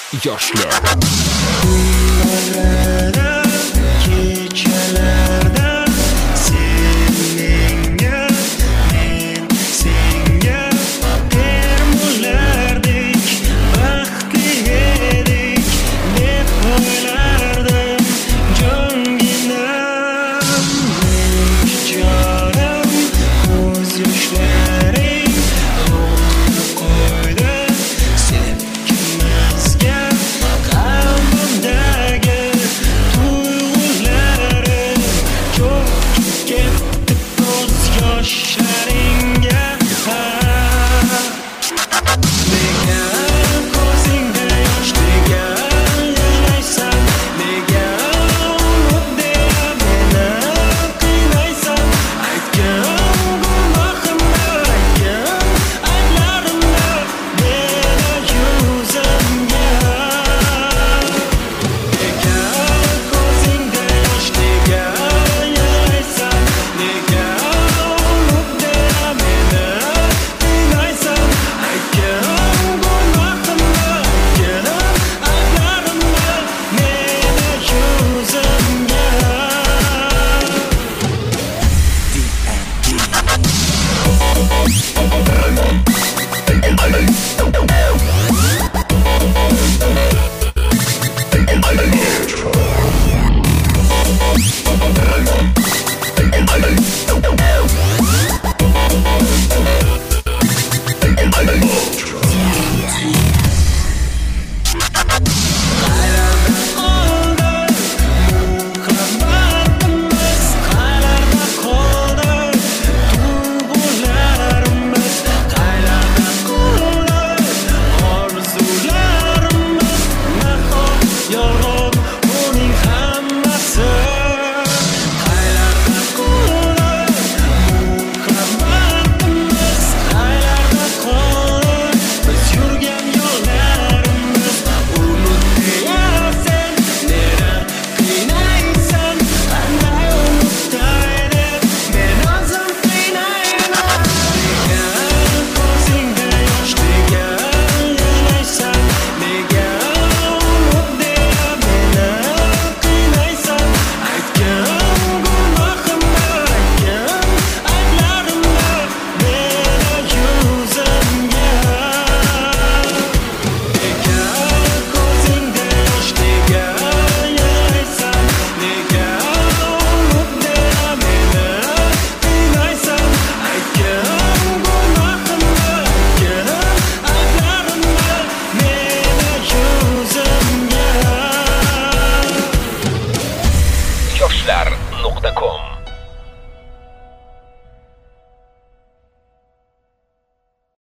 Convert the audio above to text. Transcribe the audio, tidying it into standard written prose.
yoshlar. Kechalarda sen menga, men senga termulardek baxtli edik deb o'ylardim jonginam. Menga jonim ko'z yoshlaring to'xtab qo'ydi sevgimizga. Qalbimdagi tuyg'ularim cho'kib ketdi ko'z yoshlaringga. Nega ko'zingda yosh, nega yig'laysan, nega unut deya meni qiynaysan? Aytgin gunohimni, aytgin ayblarimni meni yuzimga. Nega ko'zingda yosh, nega yig'laysan, nega unut deya meni qiynaysan? Aytgin gunohimni, aytgin ayblarimni meni yuzimga. Muhabbatimiz qaylarda qoldi, tuyg'ularimiz qaylarda qoldi, orzularimiz nahot yolg'on uning hammasi. Qaylarda qoldi, muhabbatimiz qaylarda qoldi, biz yurgan yo'llarimiz. Unut deyasan, meni qiynaysan, qanday unutay deb men o'zim qiynayman. Nega ko'zingda yosh, nega yig'laysan, nega unut deya meni qiynaysan? Aytgin gunohimni, aytgin ayblarimni meni yuzimga. Nega ko'zingda yosh, nega yig'laysan, nega unut deya meni qiynaysan? Aytgin gunohimni, aytgin ayblarimni meni yuzimga. yoshlar.com